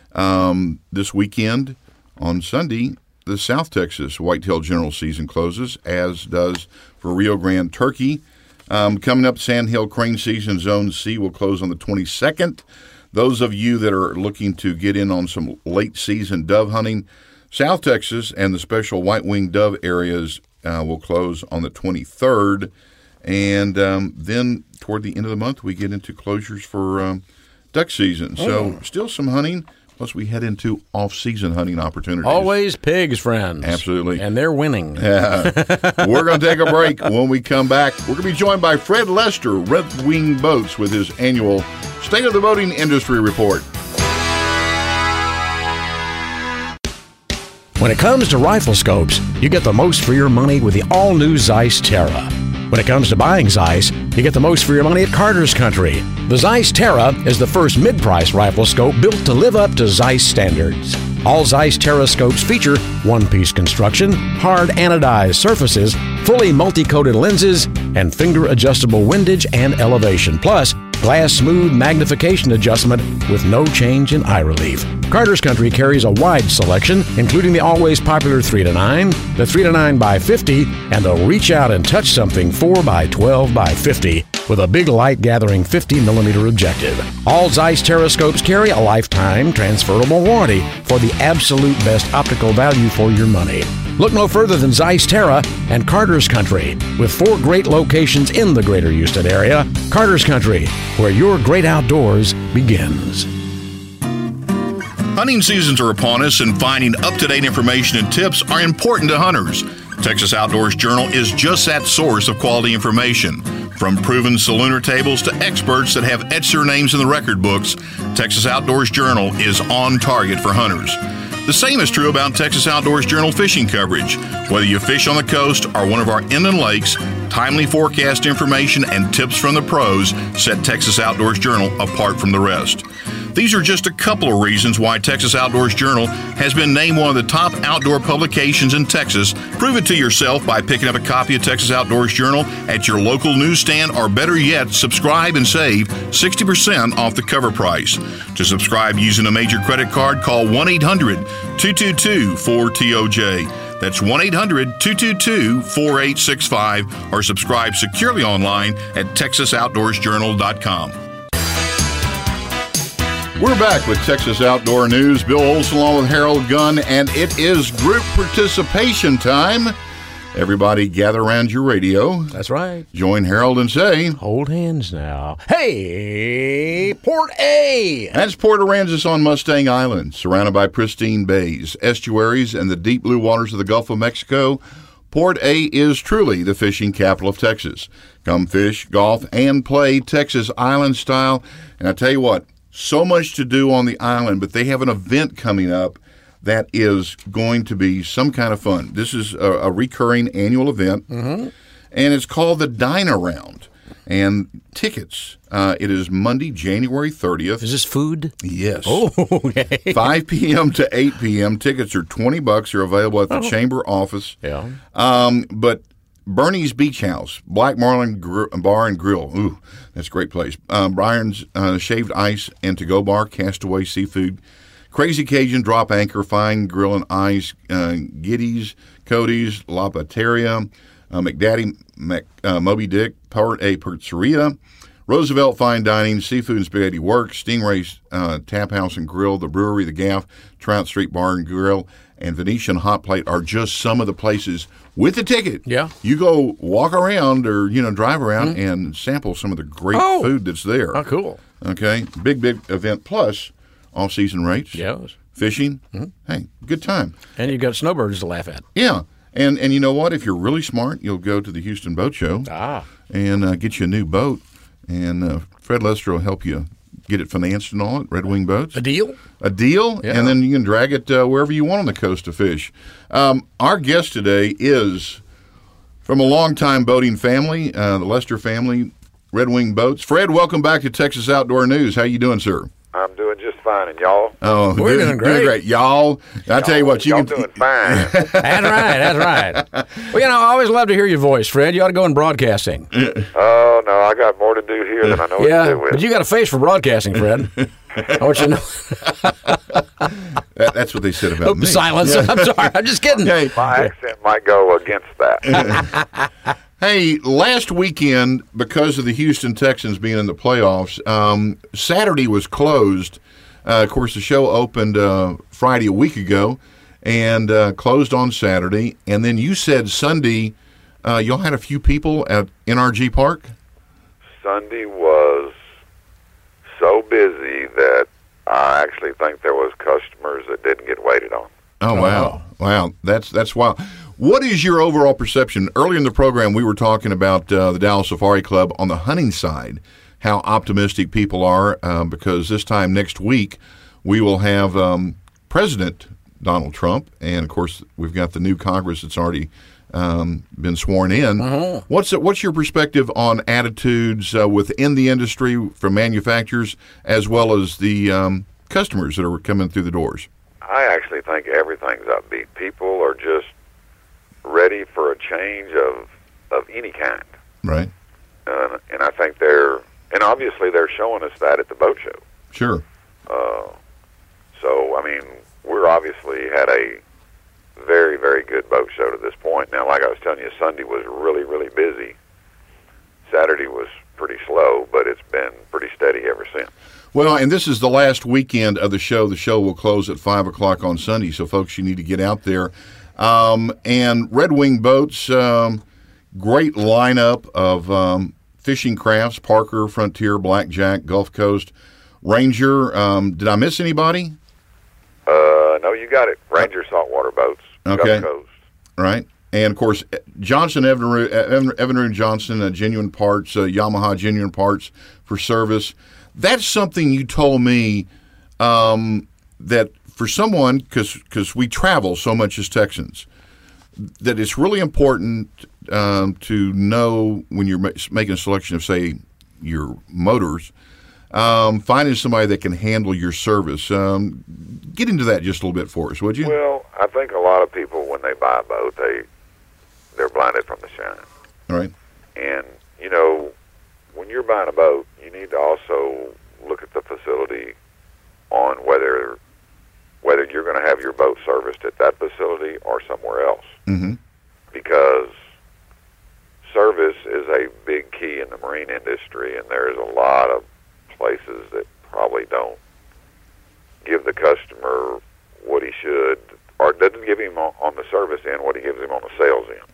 Um, this weekend, on Sunday, the South Texas whitetail general season closes, as does for Rio Grande turkey. Um, coming up, Sandhill crane season, Zone C, will close on the twenty-second. Those of you that are looking to get in on some late-season dove hunting, South Texas and the special white-winged dove areas uh, will close on the twenty-third. And um, then toward the end of the month, we get into closures for um, duck season. So still some hunting. Plus, we head into off-season hunting opportunities. Always pigs, friends. Absolutely. And they're winning. Yeah. We're going to take a break. When we come back, we're going to be joined by Fred Lester, Red Wing Boats, with his annual State of the Boating Industry Report. When it comes to rifle scopes, you get the most for your money with the all-new Zeiss Terra. When it comes to buying Zeiss, you get the most for your money at Carter's Country. The Zeiss Terra is the first mid-price rifle scope built to live up to Zeiss standards. All Zeiss Terra scopes feature one-piece construction, hard anodized surfaces, fully multi-coated lenses, and finger-adjustable windage and elevation, plus glass smooth magnification adjustment with no change in eye relief. Carter's Country carries a wide selection, including the always popular three to nine, the three to nine by fifty, and the reach out and touch something four by twelve by fifty with a big light gathering fifty millimeter objective. All Zeiss Terra scopes carry a lifetime transferable warranty for the absolute best optical value for your money. Look no further than Zeiss Terra and Carter's Country. With four great locations in the greater Houston area, Carter's Country, where your great outdoors begins. Hunting seasons are upon us, and finding up-to-date information and tips are important to hunters. Texas Outdoors Journal is just that source of quality information. From proven salooner tables to experts that have etched their names in the record books, Texas Outdoors Journal is on target for hunters. The same is true about Texas Outdoors Journal fishing coverage. Whether you fish on the coast or one of our inland lakes, timely forecast information and tips from the pros set Texas Outdoors Journal apart from the rest. These are just a couple of reasons why Texas Outdoors Journal has been named one of the top outdoor publications in Texas. Prove it to yourself by picking up a copy of Texas Outdoors Journal at your local newsstand, or better yet, subscribe and save sixty percent off the cover price. To subscribe using a major credit card, call one eight hundred two two two four T O J. That's one eight hundred two two two four eight six five, or subscribe securely online at texas outdoors journal dot com. We're back with Texas Outdoor News. Bill Olson along with Harold Gunn, and it is group participation time. Everybody gather around your radio. That's right. Join Harold and say, hold hands now. Hey, Port A. That's Port Aransas on Mustang Island, surrounded by pristine bays, estuaries, and the deep blue waters of the Gulf of Mexico. Port A is truly the fishing capital of Texas. Come fish, golf, and play Texas island style. And I tell you what, so much to do on the island, but they have an event coming up that is going to be some kind of fun. This is a, a recurring annual event, mm-hmm. and it's called the Dine Around. And tickets, uh, it is Monday, January thirtieth. Is this food? Yes. Oh, okay. five p.m. to eight p.m. Tickets are twenty bucks. They're available at the oh. Chamber office. Yeah. Um, but Bernie's Beach House, Black Marlin Gr- Bar and Grill. Ooh, that's a great place. Um, Brian's uh, Shaved Ice and To-Go Bar, Castaway Seafood, Crazy Cajun, Drop Anchor, Fine Grill and Ice, uh, Giddy's, Cody's, La Pateria, uh, McDaddy, Mac, uh, Moby Dick, Port A Pizzeria, Roosevelt Fine Dining, Seafood and Spaghetti Works, Stingray's uh, Tap House and Grill, The Brewery, The Gaff, Trout Street Bar and Grill, and Venetian Hot Plate are just some of the places with the ticket. Yeah. You go walk around or, you know, drive around mm-hmm. and sample some of the great oh. food that's there. Oh, cool. Okay. Big, big event. Plus, all-season rates. Yes. Fishing. Mm-hmm. Hey, good time. And you've got snowbirds to laugh at. Yeah. And and you know what? If you're really smart, you'll go to the Houston Boat Show ah. and uh, get you a new boat. And uh, Fred Lester will help you get it financed and all it, Red Wing Boats. A deal? A deal, yeah. And then you can drag it uh, wherever you want on the coast to fish. Um, our guest today is from a longtime boating family, uh, the Lester family, Red Wing Boats. Fred, welcome back to Texas Outdoor News. How you doing, sir? I'm doing just fine, and y'all? Oh, we're doing, doing great. Doing great. Y'all, I tell you what, you y'all can doing fine. That's right, that's right. Well, you know, I always love to hear your voice, Fred. You ought to go in broadcasting. Oh, no, I got more to do here than I know yeah, what to do with. But you got a face for broadcasting, Fred. I want you to know. that, that's what they said about oh, me. Silence. Yeah. I'm sorry. I'm just kidding. Okay. My accent might go against that. Hey, last weekend, because of the Houston Texans being in the playoffs, um, Saturday was closed. Uh, of course, the show opened uh, Friday a week ago and uh, closed on Saturday. And then you said Sunday, uh, y'all had a few people at N R G Park? Sunday was so busy that I actually think there was customers that didn't get waited on. Oh, wow. Wow. That's that's wild. What is your overall perception? Earlier in the program, we were talking about uh, the Dallas Safari Club on the hunting side, how optimistic people are, uh, because this time next week we will have um, President Donald Trump, and, of course, we've got the new Congress that's already um, been sworn in. Uh-huh. What's what's your perspective on attitudes uh, within the industry from manufacturers as well as the um, customers that are coming through the doors? I actually think everything's upbeat. People are just ready for a change of of any kind. Right. Uh, and I think they're, and obviously they're showing us that at the boat show. Sure. Uh, so, I mean, we're obviously had a very, very good boat show to this point. Now, like I was telling you, Sunday was really, really busy. Saturday was pretty slow, but it's been pretty steady ever since. Well, and this is the last weekend of the show. The show will close at five o'clock on Sunday, so folks, you need to get out there. Um, and Red Wing Boats, um, great lineup of um, fishing crafts, Parker, Frontier, Blackjack, Gulf Coast, Ranger. Um, did I miss anybody? Uh, no, you got it. Ranger saltwater boats, okay. Gulf Coast. Right. And, of course, Johnson, Evinrude, Evinrude Johnson, uh, Genuine Parts, uh, Yamaha Genuine Parts for service. That's something you told me um, that for someone, because we travel so much as Texans, that it's really important um, to know when you're ma- making a selection of, say, your motors, um, finding somebody that can handle your service. Um, get into that just a little bit for us, would you? Well, I think a lot of people, when they buy a boat, they, they're blinded from the shine. All right. And, you know, when you're buying a boat, you need to also look at the facility on whether whether you're going to have your boat serviced at that facility or somewhere else. Mm-hmm. Because service is a big key in the marine industry, and there's a lot of places that probably don't give the customer what he should, or doesn't give him on, on the service end what he gives him on the sales end.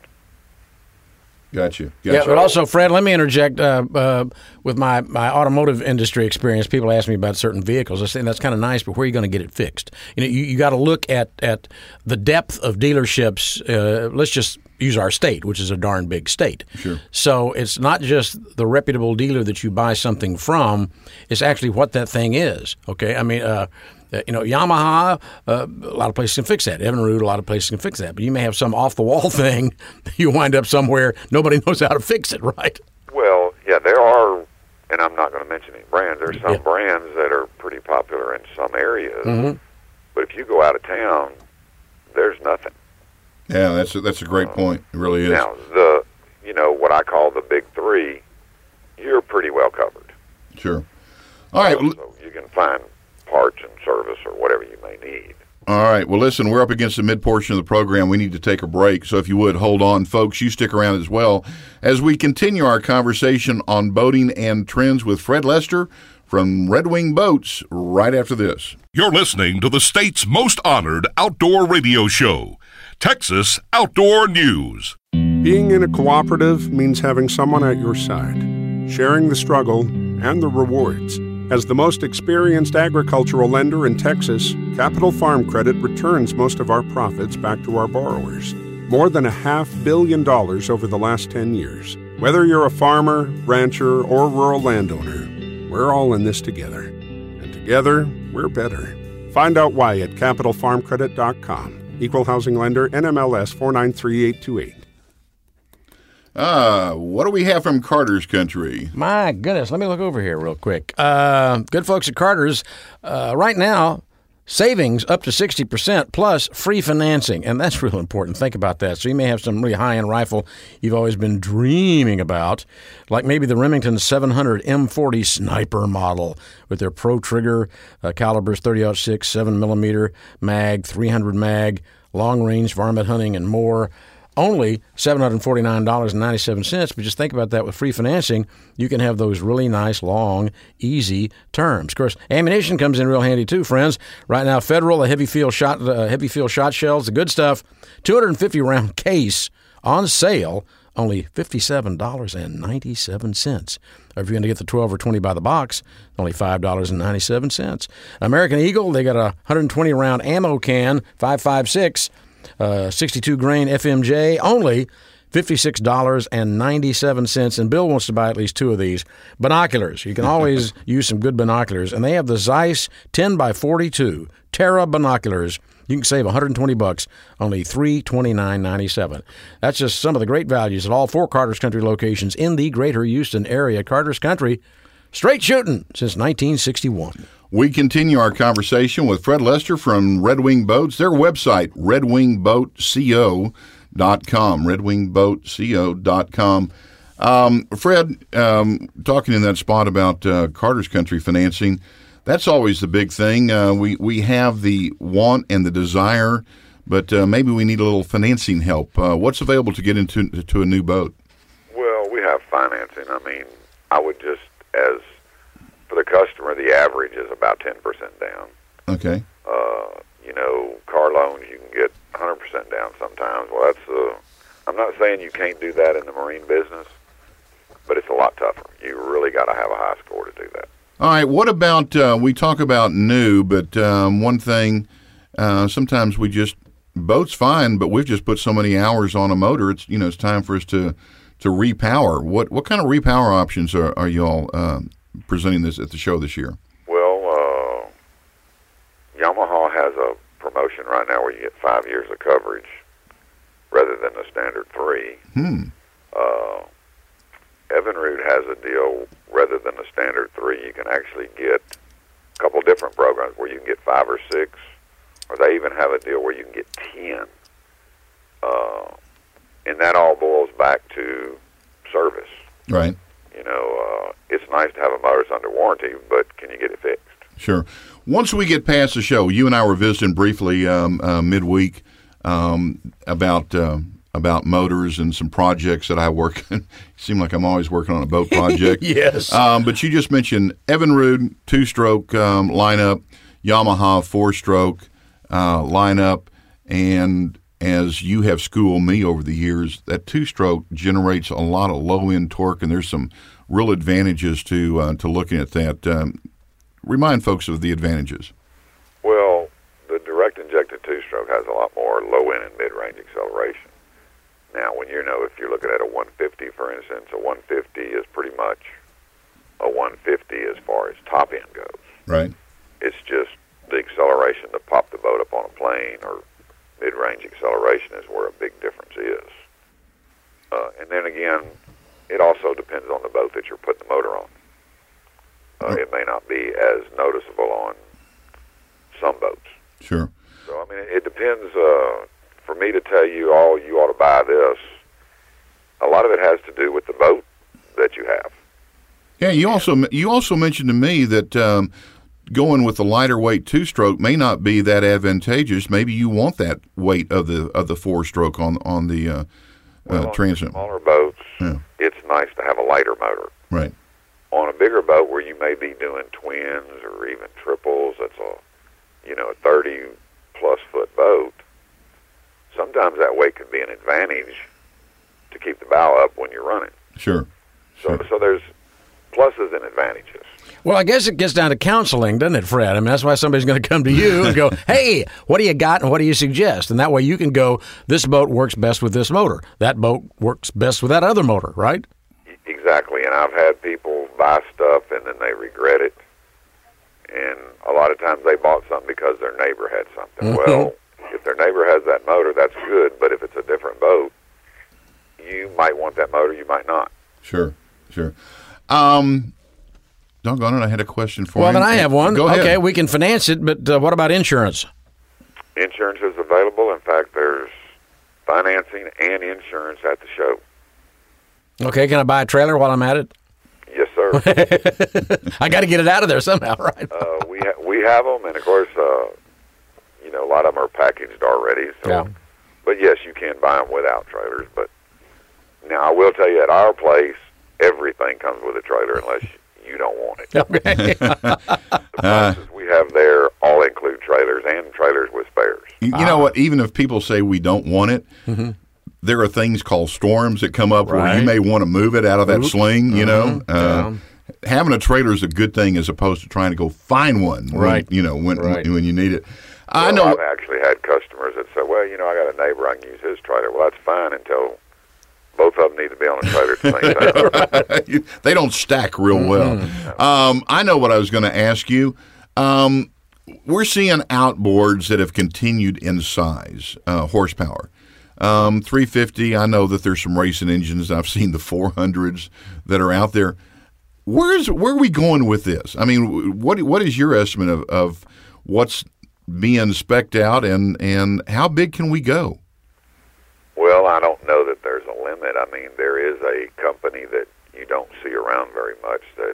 Gotcha. gotcha. Yeah, but also, Fred, let me interject uh, uh, with my, my automotive industry experience. People ask me about certain vehicles. I say that's kind of nice, but where are you going to get it fixed? You know, you, you got to look at, at the depth of dealerships. Uh, let's just use our state, which is a darn big state. Sure. So it's not just the reputable dealer that you buy something from. It's actually what that thing is. Okay, I mean. Uh, Uh, you know, Yamaha, uh, a lot of places can fix that. Evinrude, a lot of places can fix that. But you may have some off-the-wall thing. You wind up somewhere, nobody knows how to fix it, right? Well, yeah, there are, and I'm not going to mention any brands. There's some Yeah. brands that are pretty popular in some areas. Mm-hmm. But if you go out of town, there's nothing. Yeah, that's a, that's a great point. It really is. Now, the, you know, what I call the big three, you're pretty well covered. Sure. All right. So, so you can find parts and service or whatever you may need. All right. Well, listen, we're up against the mid-portion of the program. We need to take a break. So if you would, hold on. Folks, you stick around as well as we continue our conversation on boating and trends with Fred Lester from Red Wing Boats right after this. You're listening to the state's most honored outdoor radio show, Texas Outdoor News. Being in a cooperative means having someone at your side, sharing the struggle and the rewards. As the most experienced agricultural lender in Texas, Capital Farm Credit returns most of our profits back to our borrowers. More than a half billion dollars over the last ten years. Whether you're a farmer, rancher, or rural landowner, we're all in this together. And together, we're better. Find out why at capital farm credit dot com. Equal Housing Lender, N M L S four nine three eight two eight. Uh, what do we have from Carter's Country? My goodness, let me look over here real quick. Uh, good folks at Carter's, uh, right now, savings up to sixty percent plus free financing, and that's real important. Think about that. So you may have some really high-end rifle you've always been dreaming about, like maybe the Remington seven hundred M forty Sniper model with their Pro Trigger uh, calibers thirty aught six, seven millimeter mag, three hundred mag, long-range varmint hunting, and more. Only seven hundred forty-nine dollars and ninety-seven cents, but just think about that with free financing. You can have those really nice, long, easy terms. Of course, ammunition comes in real handy too, friends. Right now, Federal, the heavy field shot, uh, heavy field shot shells, the good stuff, two hundred fifty round case on sale, only fifty-seven dollars and ninety-seven cents. Or if you're going to get the twelve or twenty by the box, only five dollars and ninety-seven cents. American Eagle, they got a one hundred twenty round ammo can, five five six. Uh, sixty-two grain F M J, only fifty-six dollars and ninety-seven cents. And Bill wants to buy at least two of these. Binoculars. You can always use some good binoculars. And they have the Zeiss ten by forty-two Terra binoculars. You can save one hundred twenty bucks, only three hundred twenty-nine ninety-seven. That's just some of the great values at all four Carter's Country locations in the greater Houston area. Carter's Country, straight shooting since nineteen sixty-one. We continue our conversation with Fred Lester from Red Wing Boats. Their website, red wing boat co dot com, red wing boat co dot com. Um, Fred, um, talking in that spot about uh, Carter's Country financing, that's always the big thing. Uh, we, we have the want and the desire, but uh, maybe we need a little financing help. Uh, what's available to get into to a new boat? Well, we have financing. I mean, I would just, as for the customer, the average is about ten percent down. Okay. Uh, you know, car loans, you can get one hundred percent down sometimes. Well, that's uh, I'm not saying you can't do that in the marine business, but it's a lot tougher. You really got to have a high score to do that. All right. What about, uh, we talk about new, but um, one thing, uh, sometimes we just, boat's fine, but we've just put so many hours on a motor, it's, you know, it's time for us to, to repower. What what kind of repower options are, are you all uh, presenting this at the show this year? Well, uh, Yamaha has a promotion right now where you get five years of coverage rather than the standard three. Hmm. Uh, Evinrude has a deal, rather than a standard three, you can actually get a couple different programs where you can get five or six, or they even have a deal where you can get ten. Uh, and that all boils back to service. Right. You know, uh, it's nice to have a motor that's under warranty, but can you get it fixed? Sure. Once we get past the show, you and I were visiting briefly um, uh, midweek um, about uh, about motors and some projects that I work in. It seems like I'm always working on a boat project. Yes. Um, but you just mentioned Evinrude, two-stroke um, lineup, Yamaha, four-stroke uh, lineup, and as you have schooled me over the years, that two-stroke generates a lot of low-end torque, and there's some real advantages to uh, to looking at that. Um, remind folks of the advantages. Well, the direct injected two-stroke has a lot more low-end and mid-range acceleration. Now, when you know, if you're looking at a one fifty, for instance, a one fifty is pretty much a one fifty as far as top end goes. Right. It's just the acceleration to pop the boat up on a plane, or mid-range acceleration is where a big difference is. Uh, and then again, it also depends on the boat that you're putting the motor on. Uh, it may not be as noticeable on some boats. Sure. So, I mean, it depends. Uh, for me to tell you, oh, you ought to buy this, a lot of it has to do with the boat that you have. Yeah, you also you also mentioned to me that um, going with the lighter weight two-stroke may not be that advantageous. Maybe you want that weight of the of the four-stroke on on the uh, well, uh, on transom. Smaller boats, yeah. It's nice to have a lighter motor. Right. On a bigger boat where you may be doing twins or even triples, that's a you know a thirty plus foot boat. Sometimes that weight can be an advantage to keep the bow up when you're running. Sure. So, sure. so there's pluses and advantages. Well, I guess it gets down to counseling, doesn't it, Fred? I mean, that's why somebody's going to come to you and go, hey, what do you got and what do you suggest? And that way you can go, this boat works best with this motor. That boat works best with that other motor, right? Exactly. And I've had people buy stuff and then they regret it. And a lot of times they bought something because their neighbor had something. Mm-hmm. Well, if their neighbor has that motor, that's good. But if it's a different boat, you might want that motor, you might not. Sure, sure. Um, doggone it, I had a question for well, you. Well, then I have one. Go ahead. Okay, we can finance it, but uh, what about insurance? Insurance is available. In fact, there's financing and insurance at the show. Okay, can I buy a trailer while I'm at it? Yes, sir. I got to get it out of there somehow, right? uh, we ha- we have them, and of course, uh, you know, a lot of them are packaged already. So, yeah. But yes, you can buy them without trailers. But now, I will tell you, at our place, everything comes with a trailer unless you don't want it. Okay. The prices we have there all include trailers and trailers with spares. You, you know what? Even if people say we don't want it, mm-hmm. there are things called storms that come up right. where you may want to move it out of that Oop. sling, you know. Mm-hmm. Uh, yeah. Having a trailer is a good thing as opposed to trying to go find one, right? When, you know, when right. when you need it. Well, I know. I've actually had customers that say, well, you know, I got a neighbor, I can use his trailer. Well, that's fine until both of them need to be on a trailer at the same time. They don't stack real mm-hmm. well. Um, I know what I was going to ask you. Um, we're seeing outboards that have continued in size, uh, horsepower. Um, three fifty, I know that there's some racing engines. I've seen the four hundreds that are out there. Where's where are we going with this? I mean, what what is your estimate of, of what's being spec'd out, and, and how big can we go? Well, I don't know that there's a limit. I mean, there is a company that you don't see around very much that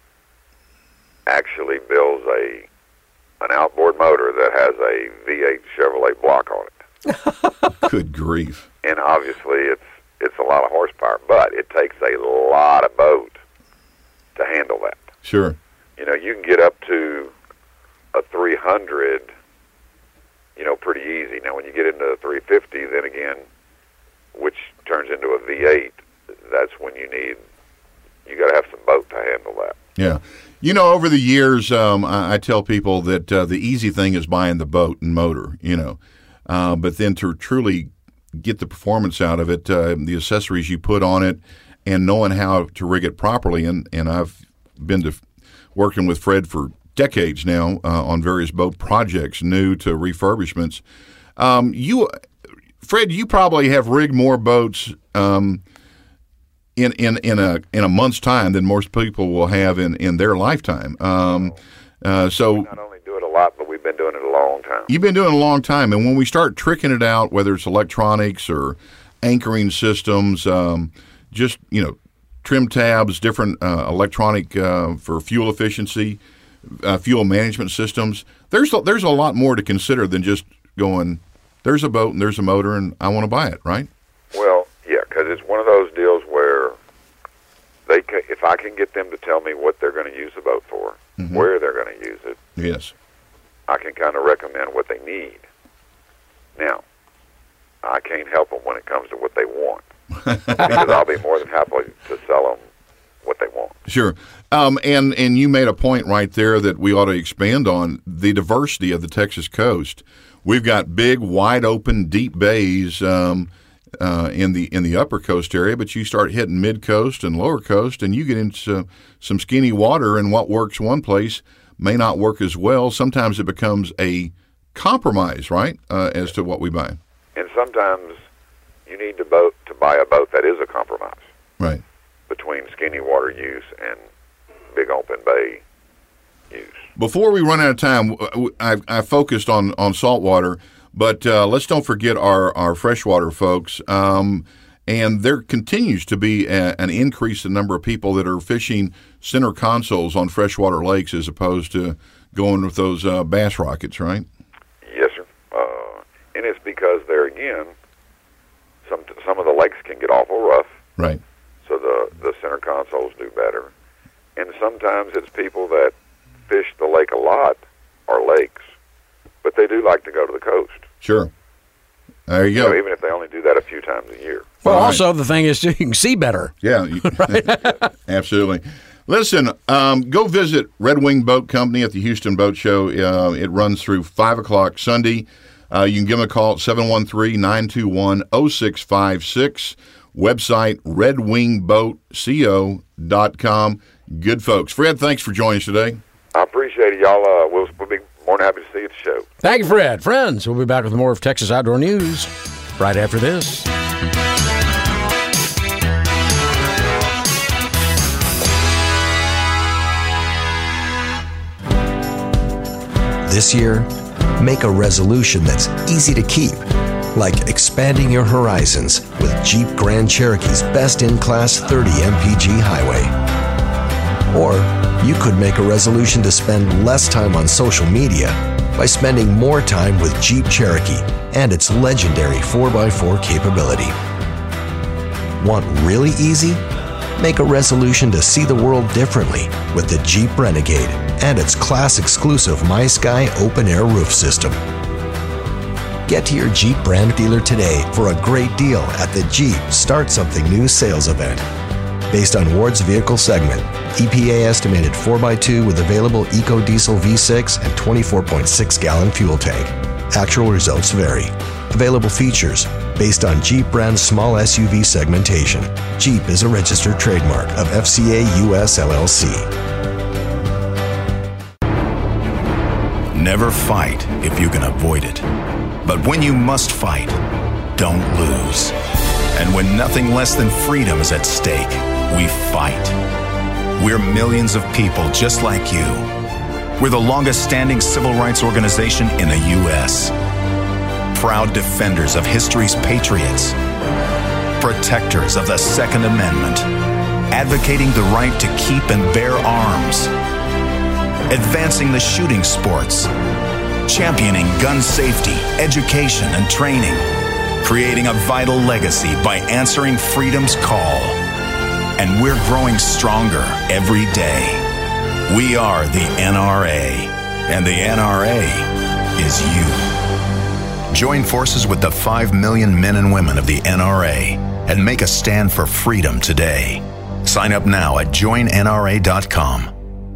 actually builds a an outboard motor that has a V eight Chevrolet block on it. Good grief. And obviously it's it's a lot of horsepower, but it takes a lot of boat to handle that. Sure. You know, you can get up to a three hundred, you know, pretty easy. Now, when you get into the three fifty, then again, which turns into a V eight, that's when you need, you got to have some boat to handle that. Yeah. You know, over the years, um, I, I tell people that uh, the easy thing is buying the boat and motor, you know. Uh, but then to truly get the performance out of it, uh, the accessories you put on it, and knowing how to rig it properly. And, and I've been to working with Fred for decades now uh, on various boat projects, new to refurbishments. Um, you, Fred, you probably have rigged more boats um, in, in, in a in a month's time than most people will have in, in their lifetime. Um, uh, so we not only do it a lot, but we've been doing it a long time. You've been doing it a long time, and when we start tricking it out, whether it's electronics or anchoring systems, um, just you know, trim tabs, different uh, electronic uh, for fuel efficiency, uh, fuel management systems. There's a, there's a lot more to consider than just going, there's a boat and there's a motor and I want to buy it, right? Well, yeah, because it's one of those deals where they can, if I can get them to tell me what they're going to use the boat for, mm-hmm. where they're going to use it, yes, I can kind of recommend what they need. Now, I can't help them when it comes to what they want, because I'll be more than happy to sell them what they want. Sure. Um, and, and you made a point right there that we ought to expand on, the diversity of the Texas coast. We've got big, wide open, deep bays um, uh, in the in the upper coast area, but you start hitting mid coast and lower coast, and you get into some skinny water, and what works one place may not work as well. Sometimes it becomes a compromise, right, uh, as to what we buy. And sometimes you need to boat to buy a boat that is a compromise, right, between skinny water use and big open bay use. Before we run out of time, I, I focused on, on saltwater, but uh, let's don't forget our, our freshwater folks. Um, and there continues to be a, an increase in the number of people that are fishing center consoles on freshwater lakes as opposed to going with those uh, bass rockets, right? Yes, sir. Uh, and it's because there again, some some of the lakes can get awful rough. Right. So the, the center consoles do better. And sometimes it's people that fish the lake a lot, or lakes, but they do like to go to the coast. Sure. There you so go. Even if they only do that a few times a year. Well, All also right. the thing is you can see better. Yeah. Absolutely. Listen, um, go visit Red Wing Boat Company at the Houston Boat Show. Uh, it runs through five o'clock Sunday. Uh, you can give them a call at seven one three, nine two one, zero six five six. Website, red wing boat co dot com. Good folks. Fred, thanks for joining us today. I appreciate it, y'all. Uh, we'll, we'll be more than happy to see you at the show. Thank you, Fred. Friends, we'll be back with more of Texas Outdoor News right after this. This year, make a resolution that's easy to keep, like expanding your horizons with Jeep Grand Cherokee's best-in-class thirty M P G highway. Or you could make a resolution to spend less time on social media by spending more time with Jeep Cherokee and its legendary four by four capability. Want really easy? Make a resolution to see the world differently with the Jeep Renegade and its class-exclusive MySky open-air roof system. Get to your Jeep brand dealer today for a great deal at the Jeep Start Something New sales event. Based on Ward's vehicle segment, E P A estimated four by two with available EcoDiesel V six and twenty-four point six gallon fuel tank. Actual results vary. Available features based on Jeep brand small S U V segmentation. Jeep is a registered trademark of F C A U S L L C. Never fight if you can avoid it. But when you must fight, don't lose. And when nothing less than freedom is at stake, we fight. We're millions of people just like you. We're the longest-standing civil rights organization in the U S Proud defenders of history's patriots. Protectors of the Second Amendment. Advocating the right to keep and bear arms. Advancing the shooting sports. Championing gun safety, education, and training. Creating a vital legacy by answering freedom's call. And we're growing stronger every day. We are the N R A, and the N R A is you. Join forces with the five million men and women of the N R A and make a stand for freedom today. Sign up now at join N R A dot com.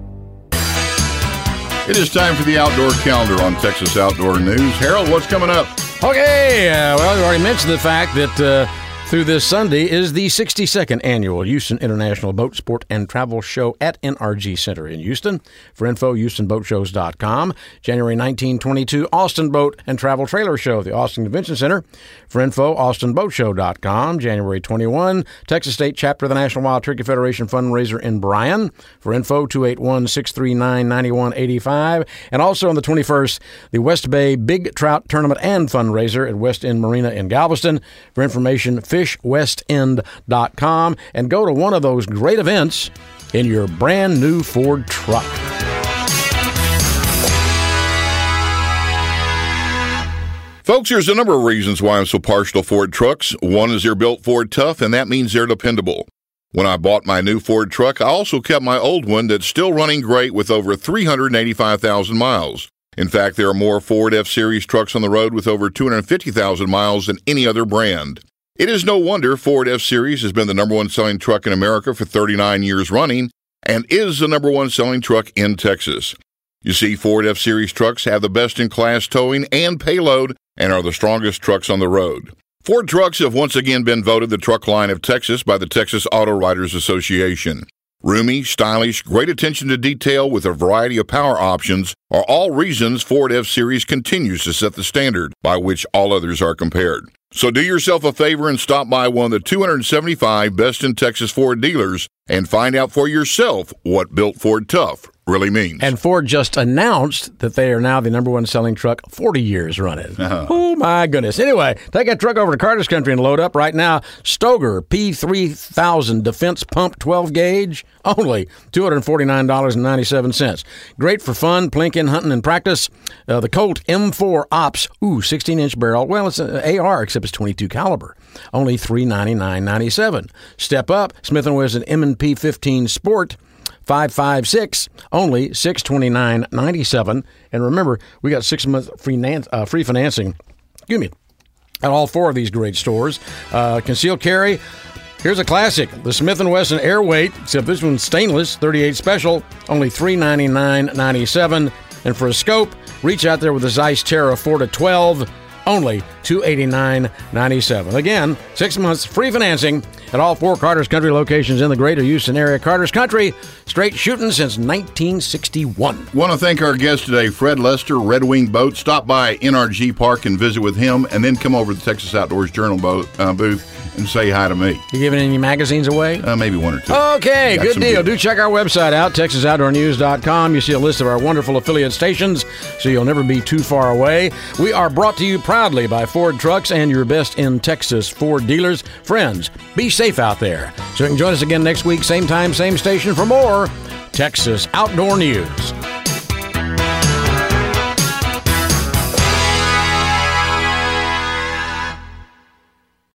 It is time for the Outdoor Calendar on Texas Outdoor News. Harold, what's coming up? Okay, uh, well, we already mentioned the fact that uh, Through this Sunday is the sixty-second Annual Houston International Boat Sport and Travel Show at N R G Center in Houston. For info, houston boat shows dot com. January nineteenth, twenty-two, Austin Boat and Travel Trailer Show at the Austin Convention Center. For info, austin boat show dot com. January twenty-first, Texas State Chapter of the National Wild Turkey Federation fundraiser in Bryan. For info, two eight one, six three nine, nine one eight five. And also on the twenty-first, the West Bay Big Trout Tournament and fundraiser at West End Marina in Galveston. For information, fish west end dot com, and go to one of those great events in your brand new Ford truck. Folks, there's a number of reasons why I'm so partial to Ford trucks. One is they're built Ford tough, and that means they're dependable. When I bought my new Ford truck, I also kept my old one that's still running great with over three hundred eighty-five thousand miles. In fact, there are more Ford F-Series trucks on the road with over two hundred fifty thousand miles than any other brand. It is no wonder Ford F-Series has been the number one selling truck in America for thirty-nine years running and is the number one selling truck in Texas. You see, Ford F-Series trucks have the best-in-class towing and payload and are the strongest trucks on the road. Ford trucks have once again been voted the truck line of Texas by the Texas Auto Writers Association. Roomy, stylish, great attention to detail with a variety of power options are all reasons Ford F-Series continues to set the standard by which all others are compared. So do yourself a favor and stop by one of the two hundred seventy-five best in Texas Ford dealers and find out for yourself what built Ford tough really means. And Ford just announced that they are now the number one selling truck forty years running. Uh-huh. Oh, my goodness. Anyway, take that truck over to Carter's Country and load up right now. Stoger P three thousand Defense Pump twelve gauge, only two hundred forty-nine dollars and ninety-seven cents. Great for fun, plinking, hunting, and practice. Uh, the Colt M four Ops, ooh, sixteen inch barrel. Well, it's an A R, except it's twenty-two caliber. Only three hundred ninety-nine dollars and ninety-seven cents. Step up, Smith and Wesson M and P fifteen Sport, five five six, only six hundred twenty-nine dollars and ninety-seven cents. And remember, we got six months free, uh, free financing, excuse me, at all four of these great stores. Uh, concealed carry, here's a classic, the Smith and Wesson Airweight, except this one's stainless, thirty-eight special, only three hundred ninety-nine dollars and ninety-seven cents. And for a scope, reach out there with the Zeiss Terra four to twelve, only two hundred eighty-nine dollars and ninety-seven cents. Again, six months free financing at all four Carter's Country locations in the greater Houston area. Carter's Country, straight shooting since nineteen sixty-one. Want to thank our guest today, Fred Lester, Red Wing Boat. Stop by N R G Park and visit with him, and then come over to the Texas Outdoors Journal boat, uh, booth and say hi to me. You giving any magazines away? Uh, maybe one or two. Okay, Got good deal. Good. Do check our website out, texas outdoor news dot com. You see a list of our wonderful affiliate stations, so you'll never be too far away. We are brought to you proudly by Ford Trucks and your best in Texas Ford dealers. Friends, be safe out there. So you can join us again next week, same time, same station for more Texas Outdoor News.